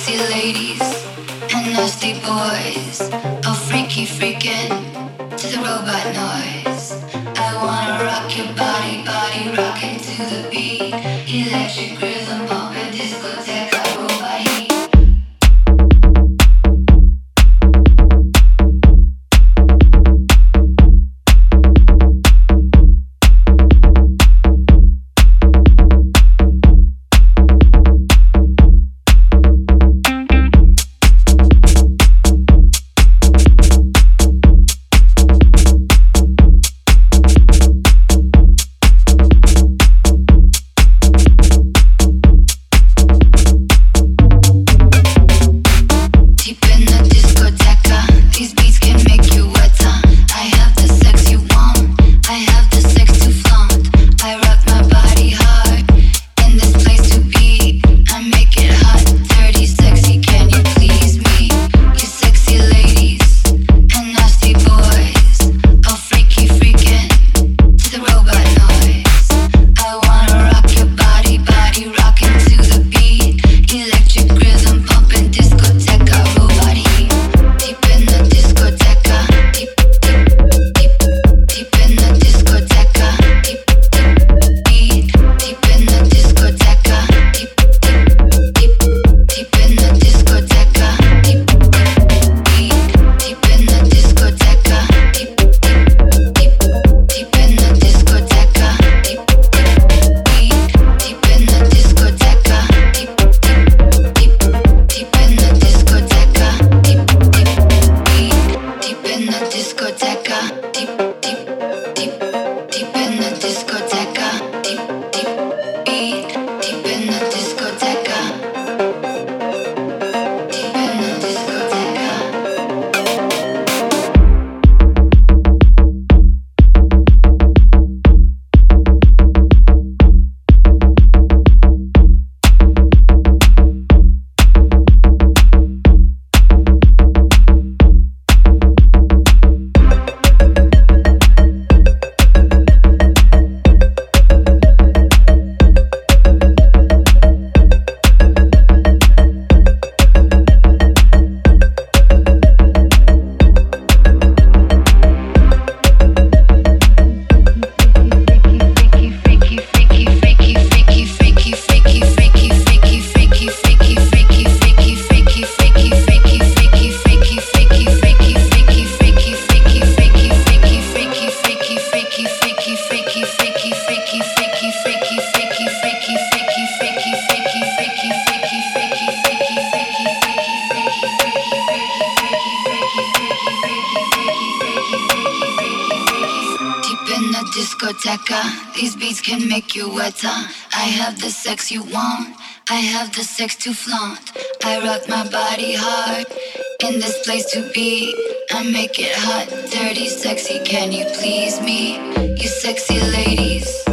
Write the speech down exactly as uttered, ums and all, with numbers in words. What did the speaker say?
sexy ladies and nasty boys, all freaky freaking to the robot noise. I wanna rock your body, body rocking to the beat. Electric rhythm bumping, discotheque, robot heat. These beats can make you wetter. I have the sex you want. I have the sex to flaunt. I rock my body hard in this place to be. I make it hot, dirty, sexy. Can you please me? You sexy ladies